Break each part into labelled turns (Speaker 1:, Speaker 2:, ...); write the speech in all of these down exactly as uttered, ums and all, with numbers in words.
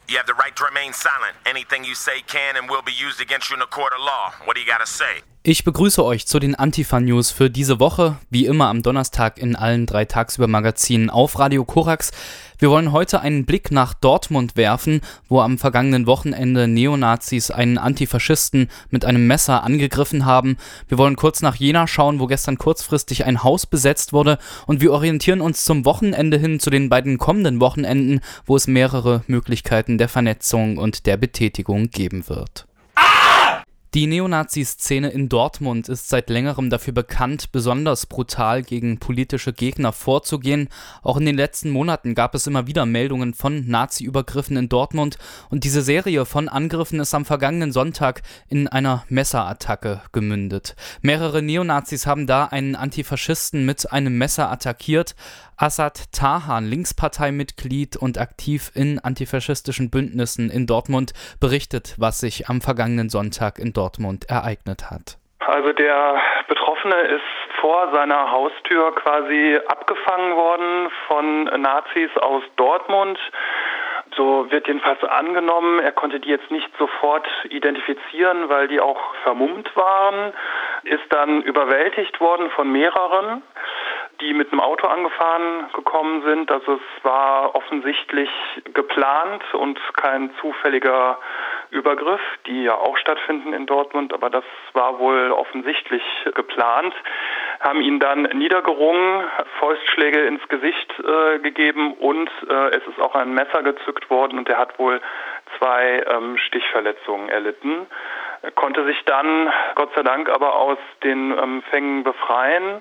Speaker 1: You have the right to remain silent. Anything you say can and will be used against you in a court of law. What do you gotta say?
Speaker 2: Ich begrüße euch zu den Antifa-News für diese Woche, wie immer am Donnerstag in allen drei Tagsüber-Magazinen auf Radio Korax. Wir wollen heute einen Blick nach Dortmund werfen, wo am vergangenen Wochenende Neonazis einen Antifaschisten mit einem Messer angegriffen haben. Wir wollen kurz nach Jena schauen, wo gestern kurzfristig ein Haus besetzt wurde, und wir orientieren uns zum Wochenende hin zu den beiden kommenden Wochenenden, wo es mehrere Möglichkeiten der Vernetzung und der Betätigung geben wird. Die Neonazi-Szene in Dortmund ist seit längerem dafür bekannt, besonders brutal gegen politische Gegner vorzugehen. Auch in den letzten Monaten gab es immer wieder Meldungen von Nazi-Übergriffen in Dortmund, und diese Serie von Angriffen ist am vergangenen Sonntag in einer Messerattacke gemündet. Mehrere Neonazis haben da einen Antifaschisten mit einem Messer attackiert. Assad Tahan, Linksparteimitglied und aktiv in antifaschistischen Bündnissen in Dortmund, berichtet, was sich am vergangenen Sonntag in Dortmund ereignet hat.
Speaker 3: Also der Betroffene ist vor seiner Haustür quasi abgefangen worden von Nazis aus Dortmund. So wird jedenfalls angenommen. Er konnte die jetzt nicht sofort identifizieren, weil die auch vermummt waren. Ist dann überwältigt worden von mehreren, die mit einem Auto angefahren gekommen sind. Also es war offensichtlich geplant und kein zufälliger Übergriff, die ja auch stattfinden in Dortmund, aber das war wohl offensichtlich geplant. Haben ihn dann niedergerungen, Fäustschläge ins Gesicht äh, gegeben, und äh, es ist auch ein Messer gezückt worden, und er hat wohl zwei ähm, Stichverletzungen erlitten. Er konnte sich dann, Gott sei Dank, aber aus den ähm, Fängen befreien,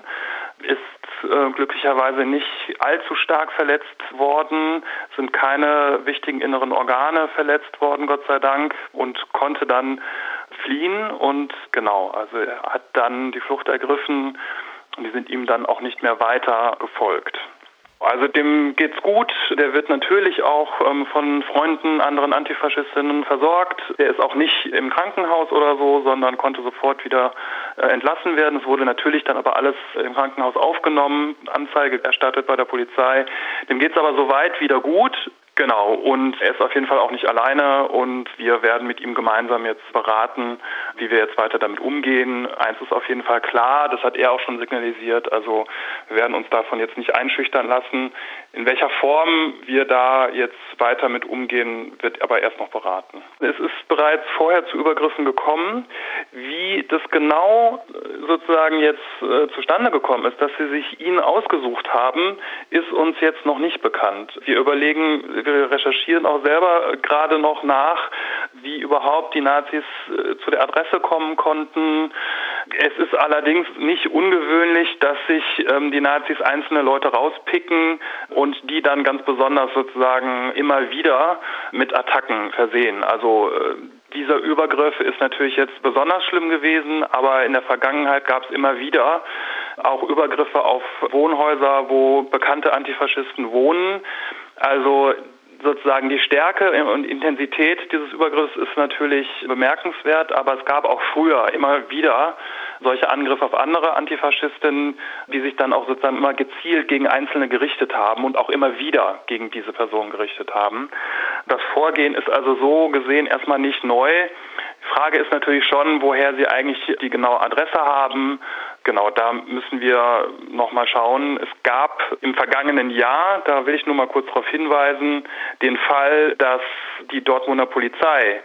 Speaker 3: ist äh, glücklicherweise nicht allzu stark verletzt worden, sind keine wichtigen inneren Organe verletzt worden, Gott sei Dank, und konnte dann fliehen. Und genau, also er hat dann die Flucht ergriffen, und die sind ihm dann auch nicht mehr weiter gefolgt. Also dem geht's gut. Der wird natürlich auch ähm, von Freunden, anderen Antifaschistinnen versorgt. Der ist auch nicht im Krankenhaus oder so, sondern konnte sofort wieder äh, entlassen werden. Es wurde natürlich dann aber alles im Krankenhaus aufgenommen, Anzeige erstattet bei der Polizei. Dem geht's aber soweit wieder gut. Genau, und er ist auf jeden Fall auch nicht alleine, und wir werden mit ihm gemeinsam jetzt beraten, wie wir jetzt weiter damit umgehen. Eins ist auf jeden Fall klar, das hat er auch schon signalisiert, also wir werden uns davon jetzt nicht einschüchtern lassen. In welcher Form wir da jetzt weiter mit umgehen, wird aber erst noch beraten. Es ist bereits vorher zu Übergriffen gekommen. Wie das genau sozusagen jetzt äh, zustande gekommen ist, dass sie sich ihn ausgesucht haben, ist uns jetzt noch nicht bekannt. Wir überlegen, wir recherchieren auch selber gerade noch nach, wie überhaupt die Nazis äh, zu der Adresse kommen konnten. Es ist allerdings nicht ungewöhnlich, dass sich ähm, die Nazis einzelne Leute rauspicken und die dann ganz besonders sozusagen immer wieder mit Attacken versehen. Also äh, dieser Übergriff ist natürlich jetzt besonders schlimm gewesen, aber in der Vergangenheit gab es immer wieder auch Übergriffe auf Wohnhäuser, wo bekannte Antifaschisten wohnen. Also sozusagen die Stärke und Intensität dieses Übergriffs ist natürlich bemerkenswert, aber es gab auch früher immer wieder solche Angriffe auf andere Antifaschistinnen, die sich dann auch sozusagen immer gezielt gegen Einzelne gerichtet haben und auch immer wieder gegen diese Person gerichtet haben. Das Vorgehen ist also so gesehen erstmal nicht neu. Die Frage ist natürlich schon, woher sie eigentlich die genaue Adresse haben. Genau, da müssen wir nochmal schauen. Es gab im vergangenen Jahr, da will ich nur mal kurz darauf hinweisen, den Fall, dass die Dortmunder Polizei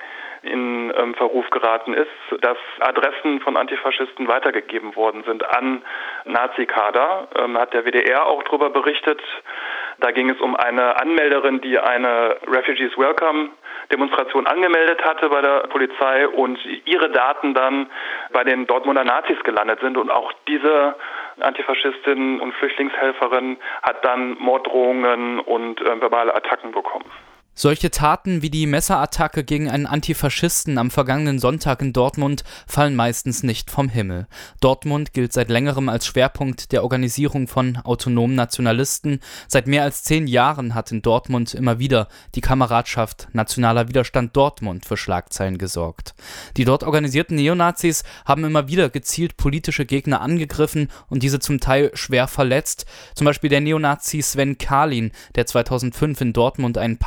Speaker 3: in ähm, Verruf geraten ist, dass Adressen von Antifaschisten weitergegeben worden sind an Nazi-Kader. Ähm, hat der W D R auch darüber berichtet. Da ging es um eine Anmelderin, die eine Refugees Welcome Demonstration angemeldet hatte bei der Polizei und ihre Daten dann bei den Dortmunder Nazis gelandet sind. Und auch diese Antifaschistin und Flüchtlingshelferin hat dann Morddrohungen und äh, verbale Attacken bekommen.
Speaker 2: Solche Taten wie die Messerattacke gegen einen Antifaschisten am vergangenen Sonntag in Dortmund fallen meistens nicht vom Himmel. Dortmund gilt seit längerem als Schwerpunkt der Organisierung von autonomen Nationalisten. Seit mehr als zehn Jahren hat in Dortmund immer wieder die Kameradschaft Nationaler Widerstand Dortmund für Schlagzeilen gesorgt. Die dort organisierten Neonazis haben immer wieder gezielt politische Gegner angegriffen und diese zum Teil schwer verletzt. Zum Beispiel der Neonazi Sven Karlin, der zweitausendfünf in Dortmund einen Punk erstochen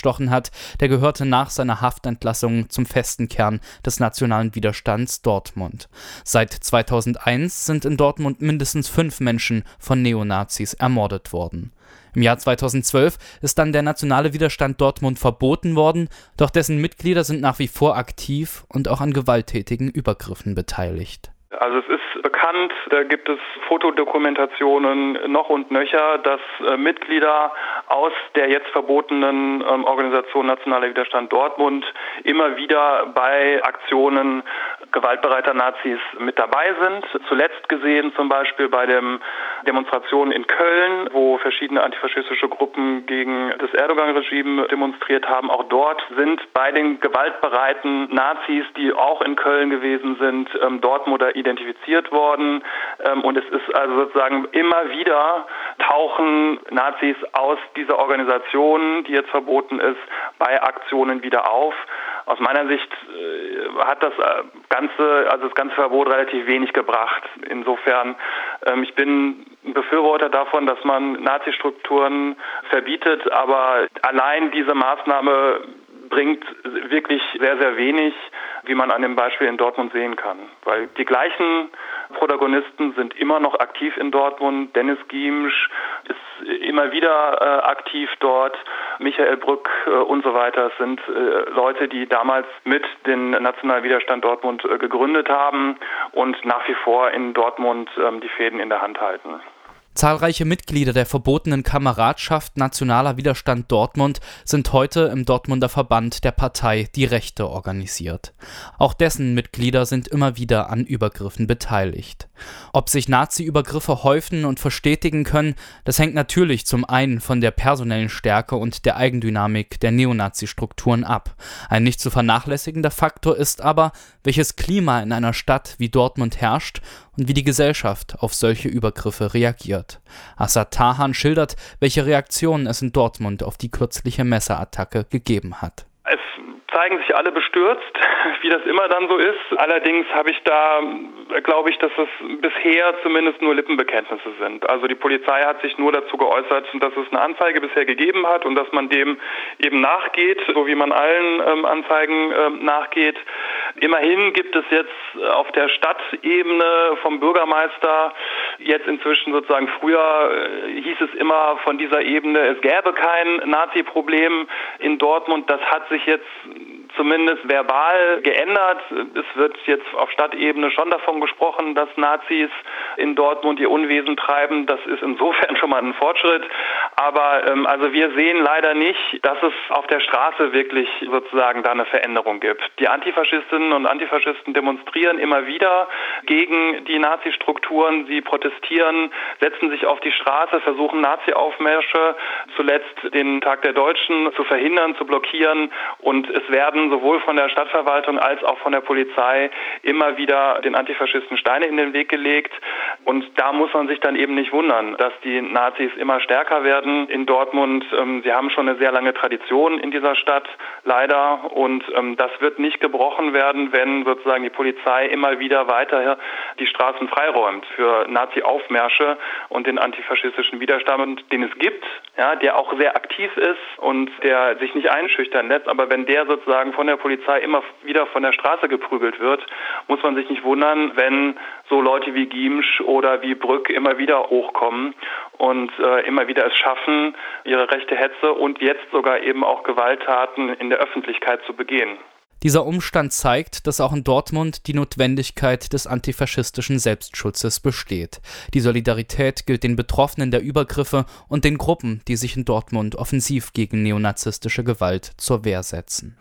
Speaker 2: abgestochen hat, der gehörte nach seiner Haftentlassung zum festen Kern des nationalen Widerstands Dortmund. Seit zweitausendeins sind in Dortmund mindestens fünf Menschen von Neonazis ermordet worden. Im Jahr zweitausendzwölf ist dann der nationale Widerstand Dortmund verboten worden, doch dessen Mitglieder sind nach wie vor aktiv und auch an gewalttätigen Übergriffen beteiligt.
Speaker 3: Also es ist bekannt, da gibt es Fotodokumentationen noch und nöcher, dass äh, Mitglieder aus der jetzt verbotenen ähm, Organisation Nationaler Widerstand Dortmund immer wieder bei Aktionen gewaltbereiter Nazis mit dabei sind. Zuletzt gesehen zum Beispiel bei den Demonstrationen in Köln, wo verschiedene antifaschistische Gruppen gegen das Erdogan-Regime demonstriert haben. Auch dort sind bei den gewaltbereiten Nazis, die auch in Köln gewesen sind, ähm, Dortmunder identifiziert worden. Ähm, und es ist also sozusagen immer wieder tauchen Nazis aus dieser Organisation, die jetzt verboten ist, bei Aktionen wieder auf. Aus meiner Sicht äh, hat das ganze, also das ganze Verbot relativ wenig gebracht. Insofern, ähm, ich bin ein Befürworter davon, dass man Nazi-Strukturen verbietet, aber allein diese Maßnahme bringt wirklich sehr, sehr wenig, wie man an dem Beispiel in Dortmund sehen kann. Weil die gleichen Protagonisten sind immer noch aktiv in Dortmund. Dennis Giemsch ist immer wieder äh, aktiv dort. Michael Brück äh, und so weiter. Es sind äh, Leute, die damals mit dem Nationalen Widerstand Dortmund äh, gegründet haben und nach wie vor in Dortmund äh, die Fäden in der Hand halten.
Speaker 2: Zahlreiche Mitglieder der verbotenen Kameradschaft Nationaler Widerstand Dortmund sind heute im Dortmunder Verband der Partei Die Rechte organisiert. Auch dessen Mitglieder sind immer wieder an Übergriffen beteiligt. Ob sich Nazi-Übergriffe häufen und verstetigen können, das hängt natürlich zum einen von der personellen Stärke und der Eigendynamik der Neonazi-Strukturen ab. Ein nicht zu vernachlässigender Faktor ist aber, welches Klima in einer Stadt wie Dortmund herrscht und wie die Gesellschaft auf solche Übergriffe reagiert. Assad Tahan schildert, welche Reaktionen es in Dortmund auf die kürzliche Messerattacke gegeben hat.
Speaker 3: Es zeigen sich alle bestürzt, wie das immer dann so ist. Allerdings habe ich da, glaube ich, dass es bisher zumindest nur Lippenbekenntnisse sind. Also die Polizei hat sich nur dazu geäußert, dass es eine Anzeige bisher gegeben hat und dass man dem eben nachgeht, so wie man allen ähm, Anzeigen ähm, nachgeht. Immerhin gibt es jetzt auf der Stadtebene vom Bürgermeister jetzt inzwischen sozusagen, früher äh, hieß es immer von dieser Ebene, es gäbe kein Nazi-Problem in Dortmund. Das hat sich jetzt zumindest verbal geändert. Es wird jetzt auf Stadtebene schon davon gesprochen, dass Nazis in Dortmund ihr Unwesen treiben. Das ist insofern schon mal ein Fortschritt. Aber ähm, also wir sehen leider nicht, dass es auf der Straße wirklich sozusagen da eine Veränderung gibt. Die Antifaschistinnen und Antifaschisten demonstrieren immer wieder gegen die Nazi-Strukturen. Sie protestieren, setzen sich auf die Straße, versuchen Nazi-Aufmärsche, zuletzt den Tag der Deutschen zu verhindern, zu blockieren. Und es werden sowohl von der Stadtverwaltung als auch von der Polizei immer wieder den Antifaschisten Steine in den Weg gelegt. Und da muss man sich dann eben nicht wundern, dass die Nazis immer stärker werden in Dortmund. Sie haben schon eine sehr lange Tradition in dieser Stadt, leider. Und das wird nicht gebrochen werden, wenn sozusagen die Polizei immer wieder weiter die Straßen freiräumt für Nazi-Aufmärsche und den antifaschistischen Widerstand, den es gibt, ja, der auch sehr aktiv ist und der sich nicht einschüchtern lässt. Aber wenn der sozusagen von der Polizei immer wieder von der Straße geprügelt wird, muss man sich nicht wundern, wenn so Leute wie Giemsch oder wie Brück immer wieder hochkommen und äh, immer wieder es schaffen, ihre rechte Hetze und jetzt sogar eben auch Gewalttaten in der Öffentlichkeit zu begehen.
Speaker 2: Dieser Umstand zeigt, dass auch in Dortmund die Notwendigkeit des antifaschistischen Selbstschutzes besteht. Die Solidarität gilt den Betroffenen der Übergriffe und den Gruppen, die sich in Dortmund offensiv gegen neonazistische Gewalt zur Wehr setzen.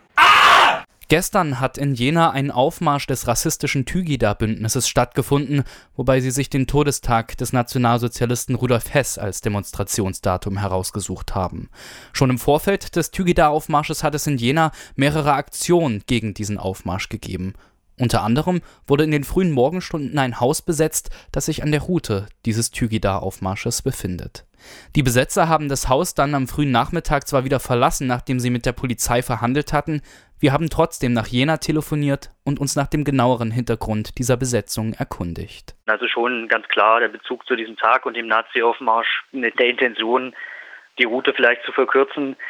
Speaker 2: Gestern hat in Jena ein Aufmarsch des rassistischen Tygida-Bündnisses stattgefunden, wobei sie sich den Todestag des Nationalsozialisten Rudolf Hess als Demonstrationsdatum herausgesucht haben. Schon im Vorfeld des Tygida-Aufmarsches hat es in Jena mehrere Aktionen gegen diesen Aufmarsch gegeben. Unter anderem wurde in den frühen Morgenstunden ein Haus besetzt, das sich an der Route dieses Tygida-Aufmarsches befindet. Die Besetzer haben das Haus dann am frühen Nachmittag zwar wieder verlassen, nachdem sie mit der Polizei verhandelt hatten. Wir haben trotzdem nach Jena telefoniert und uns nach dem genaueren Hintergrund dieser Besetzung erkundigt.
Speaker 4: Also schon ganz klar der Bezug zu diesem Tag und dem Nazi-Aufmarsch mit der Intention, die Route vielleicht zu verkürzen.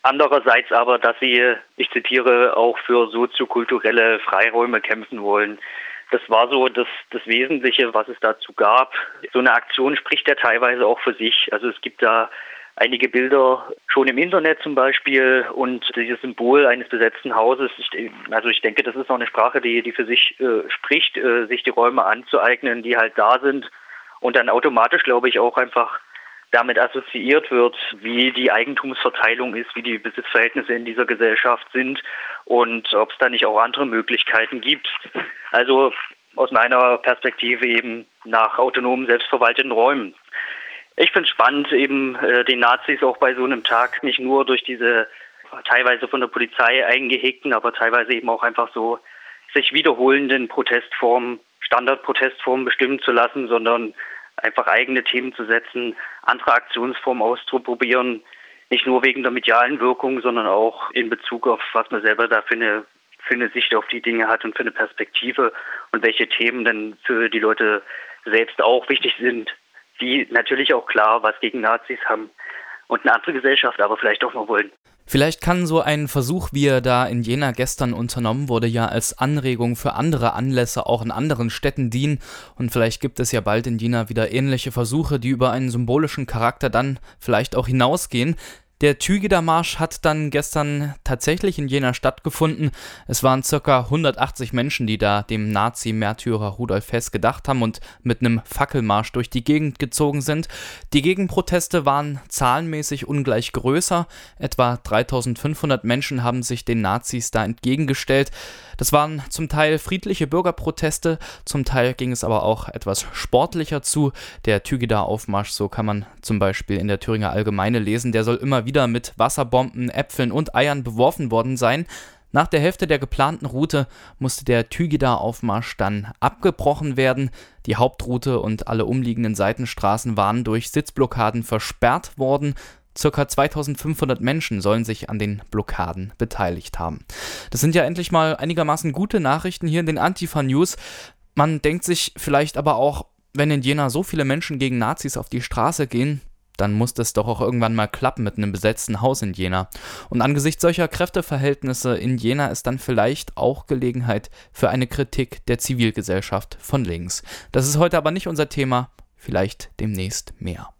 Speaker 4: Andererseits aber, dass sie, ich zitiere, auch für soziokulturelle Freiräume kämpfen wollen. Das war so das, das Wesentliche, was es dazu gab. So eine Aktion spricht ja teilweise auch für sich. Also es gibt da einige Bilder schon im Internet zum Beispiel und dieses Symbol eines besetzten Hauses. Ich, also ich denke, das ist auch eine Sprache, die, die für sich äh, spricht, äh, sich die Räume anzueignen, die halt da sind und dann automatisch, glaube ich, auch einfach damit assoziiert wird, wie die Eigentumsverteilung ist, wie die Besitzverhältnisse in dieser Gesellschaft sind und ob es da nicht auch andere Möglichkeiten gibt. Also aus meiner Perspektive eben nach autonomen, selbstverwalteten Räumen. Ich finde es spannend, eben äh, den Nazis auch bei so einem Tag nicht nur durch diese teilweise von der Polizei eingehegten, aber teilweise eben auch einfach so sich wiederholenden Protestformen, Standardprotestformen bestimmen zu lassen, sondern einfach eigene Themen zu setzen, andere Aktionsformen auszuprobieren, nicht nur wegen der medialen Wirkung, sondern auch in Bezug auf, was man selber da für eine, für eine Sicht auf die Dinge hat und für eine Perspektive und welche Themen denn für die Leute selbst auch wichtig sind, die natürlich auch klar was gegen Nazis haben und eine andere Gesellschaft aber vielleicht auch mal wollen.
Speaker 2: Vielleicht kann so ein Versuch, wie er da in Jena gestern unternommen wurde, ja als Anregung für andere Anlässe auch in anderen Städten dienen. Und vielleicht gibt es ja bald in Jena wieder ähnliche Versuche, die über einen symbolischen Charakter dann vielleicht auch hinausgehen. Der Tügeder-Marsch hat dann gestern tatsächlich in Jena stattgefunden. Es waren circa hundertachtzig Menschen, die da dem Nazi-Märtyrer Rudolf Hess gedacht haben und mit einem Fackelmarsch durch die Gegend gezogen sind. Die Gegenproteste waren zahlenmäßig ungleich größer. Etwa dreitausendfünfhundert Menschen haben sich den Nazis da entgegengestellt. Das waren zum Teil friedliche Bürgerproteste, zum Teil ging es aber auch etwas sportlicher zu. Der Tügeder-Aufmarsch, so kann man zum Beispiel in der Thüringer Allgemeine lesen, der soll immer wieder mit Wasserbomben, Äpfeln und Eiern beworfen worden sein. Nach der Hälfte der geplanten Route musste der Tügeder-Aufmarsch dann abgebrochen werden. Die Hauptroute und alle umliegenden Seitenstraßen waren durch Sitzblockaden versperrt worden. Circa zweitausendfünfhundert Menschen sollen sich an den Blockaden beteiligt haben. Das sind ja endlich mal einigermaßen gute Nachrichten hier in den Antifa-News. Man denkt sich vielleicht aber auch, wenn in Jena so viele Menschen gegen Nazis auf die Straße gehen, dann muss das doch auch irgendwann mal klappen mit einem besetzten Haus in Jena. Und angesichts solcher Kräfteverhältnisse in Jena ist dann vielleicht auch Gelegenheit für eine Kritik der Zivilgesellschaft von links. Das ist heute aber nicht unser Thema, vielleicht demnächst mehr.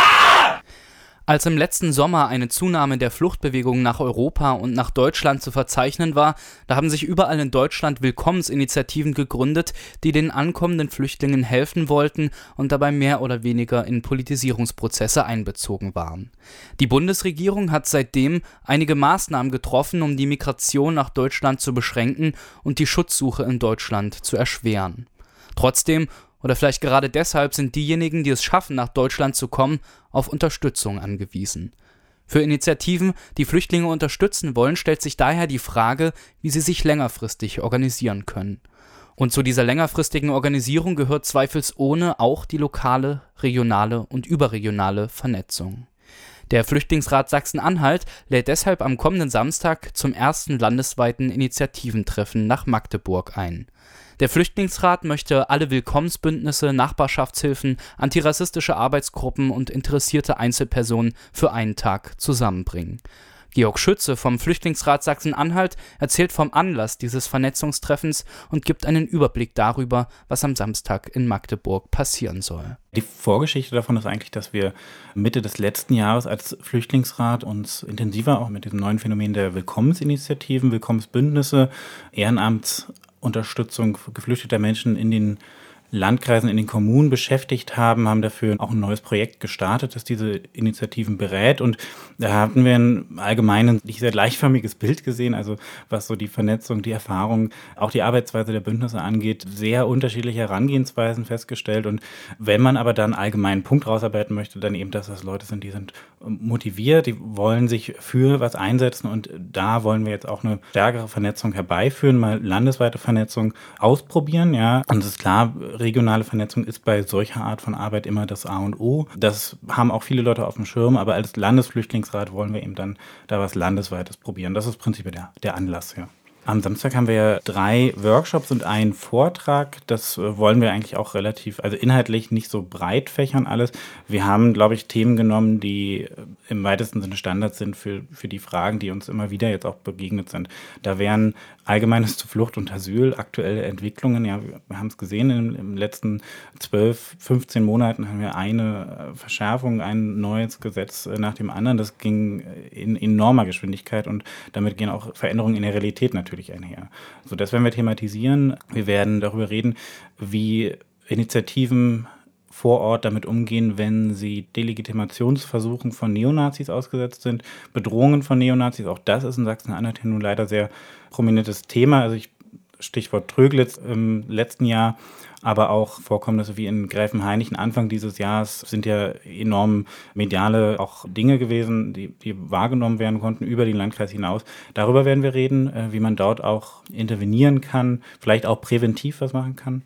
Speaker 2: Als im letzten Sommer eine Zunahme der Fluchtbewegungen nach Europa und nach Deutschland zu verzeichnen war, da haben sich überall in Deutschland Willkommensinitiativen gegründet, die den ankommenden Flüchtlingen helfen wollten und dabei mehr oder weniger in Politisierungsprozesse einbezogen waren. Die Bundesregierung hat seitdem einige Maßnahmen getroffen, um die Migration nach Deutschland zu beschränken und die Schutzsuche in Deutschland zu erschweren. Trotzdem, oder vielleicht gerade deshalb, sind diejenigen, die es schaffen, nach Deutschland zu kommen, auf Unterstützung angewiesen. Für Initiativen, die Flüchtlinge unterstützen wollen, stellt sich daher die Frage, wie sie sich längerfristig organisieren können. Und zu dieser längerfristigen Organisierung gehört zweifelsohne auch die lokale, regionale und überregionale Vernetzung. Der Flüchtlingsrat Sachsen-Anhalt lädt deshalb am kommenden Samstag zum ersten landesweiten Initiativentreffen nach Magdeburg ein. Der Flüchtlingsrat möchte alle Willkommensbündnisse, Nachbarschaftshilfen, antirassistische Arbeitsgruppen und interessierte Einzelpersonen für einen Tag zusammenbringen. Georg Schütze vom Flüchtlingsrat Sachsen-Anhalt erzählt vom Anlass dieses Vernetzungstreffens und gibt einen Überblick darüber, was am Samstag in Magdeburg passieren soll.
Speaker 5: Die Vorgeschichte davon ist eigentlich, dass wir Mitte des letzten Jahres als Flüchtlingsrat uns intensiver auch mit diesem neuen Phänomen der Willkommensinitiativen, Willkommensbündnisse, Ehrenamtsunterstützung geflüchteter Menschen in den Landkreisen, in den Kommunen beschäftigt haben, haben dafür auch ein neues Projekt gestartet, das diese Initiativen berät. Und da hatten wir ein allgemein nicht sehr gleichförmiges Bild gesehen, also was so die Vernetzung, die Erfahrung, auch die Arbeitsweise der Bündnisse angeht, sehr unterschiedliche Herangehensweisen festgestellt. Und wenn man aber dann allgemein einen Punkt rausarbeiten möchte, dann eben, dass das Leute sind, die sind motiviert, die wollen sich für was einsetzen. Und da wollen wir jetzt auch eine stärkere Vernetzung herbeiführen, mal landesweite Vernetzung ausprobieren. Ja, und es ist klar, regionale Vernetzung ist bei solcher Art von Arbeit immer das A und O. Das haben auch viele Leute auf dem Schirm, aber als Landesflüchtlingsrat wollen wir eben dann da was Landesweites probieren. Das ist prinzipiell der, der Anlass, ja. Am Samstag haben wir ja drei Workshops und einen Vortrag. Das wollen wir eigentlich auch relativ, also inhaltlich nicht so breit fächern alles. Wir haben, glaube ich, Themen genommen, die im weitesten Sinne Standards sind für, für die Fragen, die uns immer wieder jetzt auch begegnet sind. Da wären Allgemeines zu Flucht und Asyl, aktuelle Entwicklungen. Ja, wir haben es gesehen, im, im letzten zwölf, fünfzehn Monaten haben wir eine Verschärfung, ein neues Gesetz nach dem anderen. Das ging in enormer Geschwindigkeit und damit gehen auch Veränderungen in der Realität natürlich einher. So, das werden wir thematisieren. Wir werden darüber reden, wie Initiativen vor Ort damit umgehen, wenn sie Delegitimationsversuchen von Neonazis ausgesetzt sind, Bedrohungen von Neonazis, auch das ist in Sachsen-Anhalt nun leider sehr prominentes Thema. Also ich Stichwort Tröglitz im letzten Jahr, aber auch Vorkommnisse wie in Gräfenhainichen Anfang dieses Jahres sind ja enorm mediale auch Dinge gewesen, die, die wahrgenommen werden konnten über den Landkreis hinaus. Darüber werden wir reden, wie man dort auch intervenieren kann, vielleicht auch präventiv was machen kann.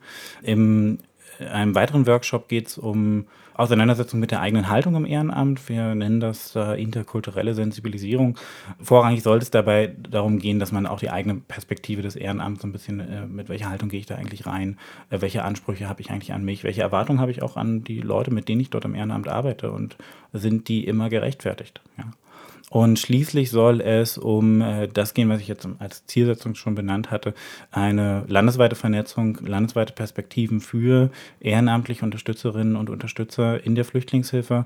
Speaker 5: Im In einem weiteren Workshop geht es um Auseinandersetzung mit der eigenen Haltung im Ehrenamt. Wir nennen das äh, interkulturelle Sensibilisierung. Vorrangig sollte es dabei darum gehen, dass man auch die eigene Perspektive des Ehrenamts so ein bisschen, äh, mit welcher Haltung gehe ich da eigentlich rein, äh, welche Ansprüche habe ich eigentlich an mich, welche Erwartungen habe ich auch an die Leute, mit denen ich dort im Ehrenamt arbeite und sind die immer gerechtfertigt, ja. Und schließlich soll es um äh, das gehen, was ich jetzt als Zielsetzung schon benannt hatte, eine landesweite Vernetzung, landesweite Perspektiven für ehrenamtliche Unterstützerinnen und Unterstützer in der Flüchtlingshilfe.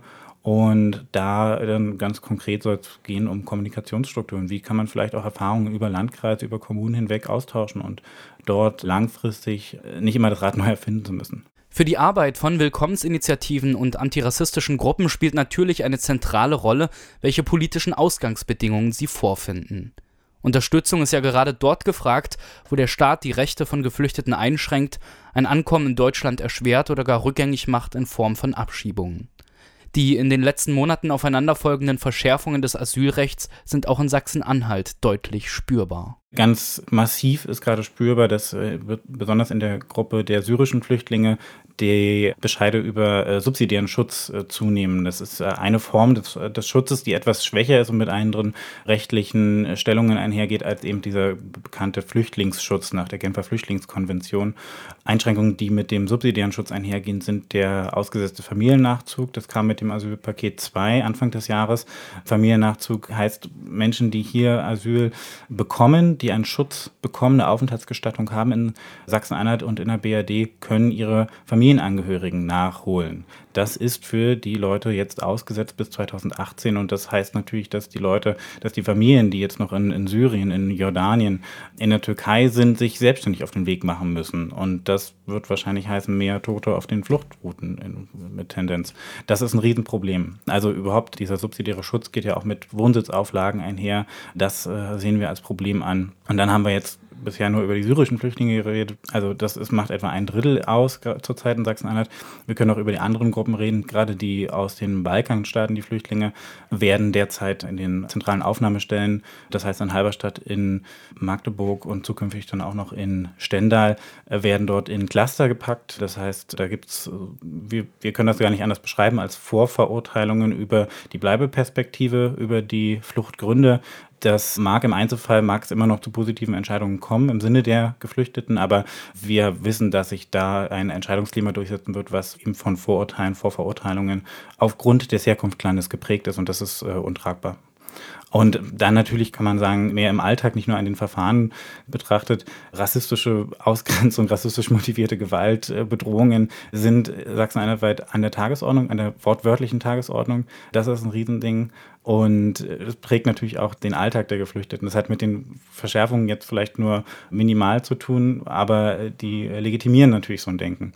Speaker 5: Und da dann ganz konkret soll es gehen um Kommunikationsstrukturen. Wie kann man vielleicht auch Erfahrungen über Landkreise, über Kommunen hinweg austauschen und dort langfristig nicht immer das Rad neu erfinden zu müssen.
Speaker 2: Für die Arbeit von Willkommensinitiativen und antirassistischen Gruppen spielt natürlich eine zentrale Rolle, welche politischen Ausgangsbedingungen sie vorfinden. Unterstützung ist ja gerade dort gefragt, wo der Staat die Rechte von Geflüchteten einschränkt, ein Ankommen in Deutschland erschwert oder gar rückgängig macht in Form von Abschiebungen. Die in den letzten Monaten aufeinanderfolgenden Verschärfungen des Asylrechts sind auch in Sachsen-Anhalt deutlich spürbar.
Speaker 5: Ganz massiv ist gerade spürbar, dass äh, besonders in der Gruppe der syrischen Flüchtlinge die Bescheide über äh, subsidiären Schutz äh, zunehmen. Das ist äh, eine Form des, des Schutzes, die etwas schwächer ist und mit anderen rechtlichen äh, Stellungen einhergeht als eben dieser bekannte Flüchtlingsschutz nach der Genfer Flüchtlingskonvention. Einschränkungen, die mit dem subsidiären Schutz einhergehen, sind der ausgesetzte Familiennachzug. Das kam mit dem Asylpaket zwei Anfang des Jahres. Familiennachzug heißt Menschen, die hier Asyl bekommen, die einen Schutz bekommen, eine Aufenthaltsgestattung haben in Sachsen-Anhalt und in der B R D, können ihre Familienangehörigen nachholen. Das ist für die Leute jetzt ausgesetzt bis zweitausendachtzehn und das heißt natürlich, dass die Leute, dass die Familien, die jetzt noch in, in Syrien, in Jordanien, in der Türkei sind, sich selbstständig auf den Weg machen müssen und das wird wahrscheinlich heißen, mehr Tote auf den Fluchtrouten in, mit Tendenz. Das ist ein Riesenproblem. Also überhaupt dieser subsidiäre Schutz geht ja auch mit Wohnsitzauflagen einher. Das äh, sehen wir als Problem an. Und dann haben wir jetzt bisher nur über die syrischen Flüchtlinge geredet. Also das ist, macht etwa ein Drittel aus zurzeit in Sachsen-Anhalt. Wir können auch über die anderen Gruppen reden. Gerade die aus den Balkanstaaten, die Flüchtlinge, werden derzeit in den zentralen Aufnahmestellen, das heißt in Halberstadt, in Magdeburg und zukünftig dann auch noch in Stendal, werden dort in Cluster gepackt. Das heißt, da gibt's, wir, wir können das gar nicht anders beschreiben als Vorverurteilungen über die Bleibeperspektive, über die Fluchtgründe. Das mag im Einzelfall, mag es immer noch zu positiven Entscheidungen kommen im Sinne der Geflüchteten, aber wir wissen, dass sich da ein Entscheidungsklima durchsetzen wird, was eben von Vorurteilen, Vorverurteilungen aufgrund des Herkunftslandes geprägt ist und das ist äh, untragbar. Und dann natürlich kann man sagen, mehr im Alltag, nicht nur an den Verfahren betrachtet, rassistische Ausgrenzung, rassistisch motivierte Gewalt, Bedrohungen sind sachsen-anhaltweit an der Tagesordnung, an der wortwörtlichen Tagesordnung. Das ist ein Riesending. Und es prägt natürlich auch den Alltag der Geflüchteten. Das hat mit den Verschärfungen jetzt vielleicht nur minimal zu tun, aber die legitimieren natürlich so ein Denken.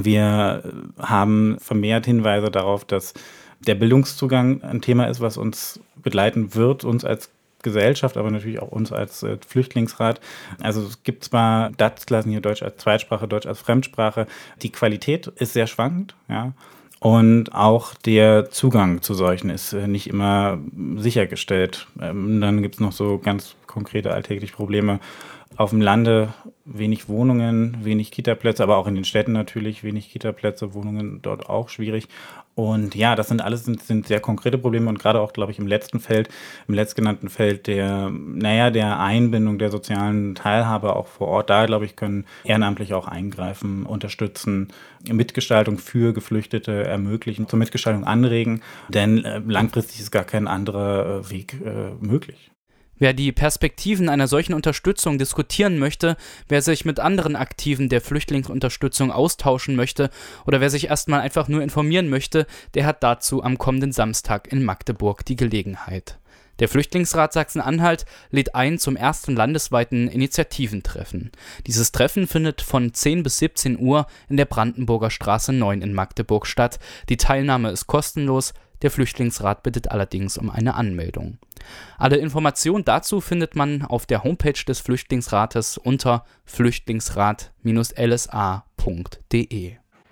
Speaker 5: Wir haben vermehrt Hinweise darauf, dass der Bildungszugang ein Thema ist, was uns begleiten wird, uns als Gesellschaft, aber natürlich auch uns als äh, Flüchtlingsrat. Also es gibt zwar D A T-Klassen hier, Deutsch als Zweitsprache, Deutsch als Fremdsprache. Die Qualität ist sehr schwankend, ja. Und auch der Zugang zu solchen ist äh, nicht immer sichergestellt. Ähm, dann gibt es noch so ganz konkrete alltägliche Probleme. Auf dem Lande wenig Wohnungen, wenig Kitaplätze, aber auch in den Städten natürlich wenig Kitaplätze, Wohnungen dort auch schwierig. Und ja, das sind alles sind, sind sehr konkrete Probleme und gerade auch, glaube ich, im letzten Feld, im letztgenannten Feld der, naja, der Einbindung der sozialen Teilhabe auch vor Ort. Da, glaube ich, können Ehrenamtliche auch eingreifen, unterstützen, Mitgestaltung für Geflüchtete ermöglichen, zur Mitgestaltung anregen, denn äh, langfristig ist gar kein anderer äh, Weg äh, möglich.
Speaker 2: Wer die Perspektiven einer solchen Unterstützung diskutieren möchte, wer sich mit anderen Aktiven der Flüchtlingsunterstützung austauschen möchte oder wer sich erstmal einfach nur informieren möchte, der hat dazu am kommenden Samstag in Magdeburg die Gelegenheit. Der Flüchtlingsrat Sachsen-Anhalt lädt ein zum ersten landesweiten Initiativentreffen. Dieses Treffen findet von zehn bis siebzehn Uhr in der Brandenburger Straße neun in Magdeburg statt. Die Teilnahme ist kostenlos. Der Flüchtlingsrat bittet allerdings um eine Anmeldung. Alle Informationen dazu findet man auf der Homepage des Flüchtlingsrates unter flüchtlingsrat Bindestrich l s a punkt d e.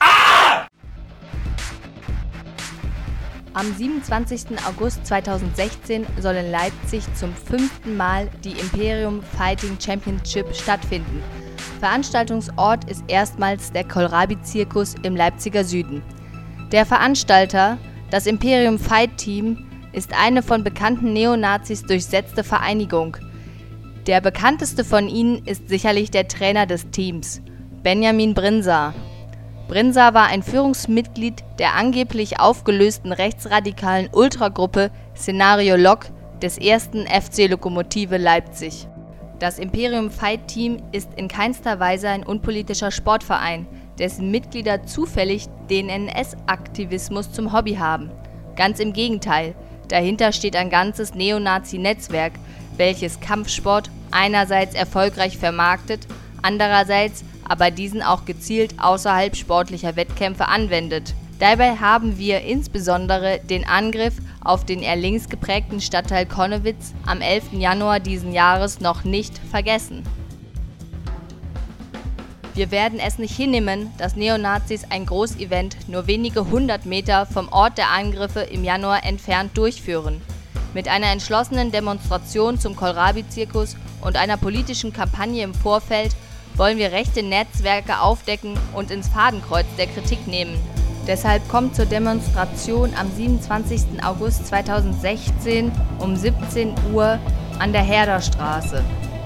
Speaker 6: Am siebenundzwanzigsten August zweitausendsechzehn soll in Leipzig zum fünften Mal die Imperium Fighting Championship stattfinden. Veranstaltungsort ist erstmals der Kohlrabi-Zirkus im Leipziger Süden. Der Veranstalter, das Imperium Fight Team, ist eine von bekannten Neonazis durchsetzte Vereinigung. Der bekannteste von ihnen ist sicherlich der Trainer des Teams, Benjamin Brinsa. Brinsa war ein Führungsmitglied der angeblich aufgelösten rechtsradikalen Ultragruppe Szenario Lok des ersten F C Lokomotive Leipzig. Das Imperium Fight Team ist in keinster Weise ein unpolitischer Sportverein, dessen Mitglieder zufällig den N S-Aktivismus zum Hobby haben. Ganz im Gegenteil, dahinter steht ein ganzes Neonazi-Netzwerk, welches Kampfsport einerseits erfolgreich vermarktet, andererseits aber diesen auch gezielt außerhalb sportlicher Wettkämpfe anwendet. Dabei haben wir insbesondere den Angriff auf den eher links geprägten Stadtteil Connewitz am elften Januar diesen Jahres noch nicht vergessen. Wir werden es nicht hinnehmen, dass Neonazis ein Großevent nur wenige hundert Meter vom Ort der Angriffe im Januar entfernt durchführen. Mit einer entschlossenen Demonstration zum Kohlrabi-Zirkus und einer politischen Kampagne im Vorfeld wollen wir rechte Netzwerke aufdecken und ins Fadenkreuz der Kritik nehmen. Deshalb kommt zur Demonstration am siebenundzwanzigsten August zweitausendsechzehn um siebzehn Uhr an der Herderstraße.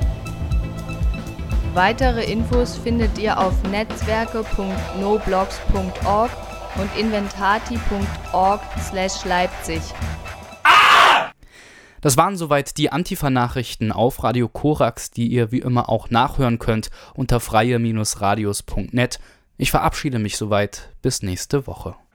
Speaker 6: Weitere Infos findet ihr auf netzwerke punkt noblogs punkt org und inventati punkt org slash Leipzig.
Speaker 2: Das waren soweit die Antifa-Nachrichten auf Radio Korax, die ihr wie immer auch nachhören könnt unter freie Bindestrich radios punkt net. Ich verabschiede mich soweit. Bis nächste Woche.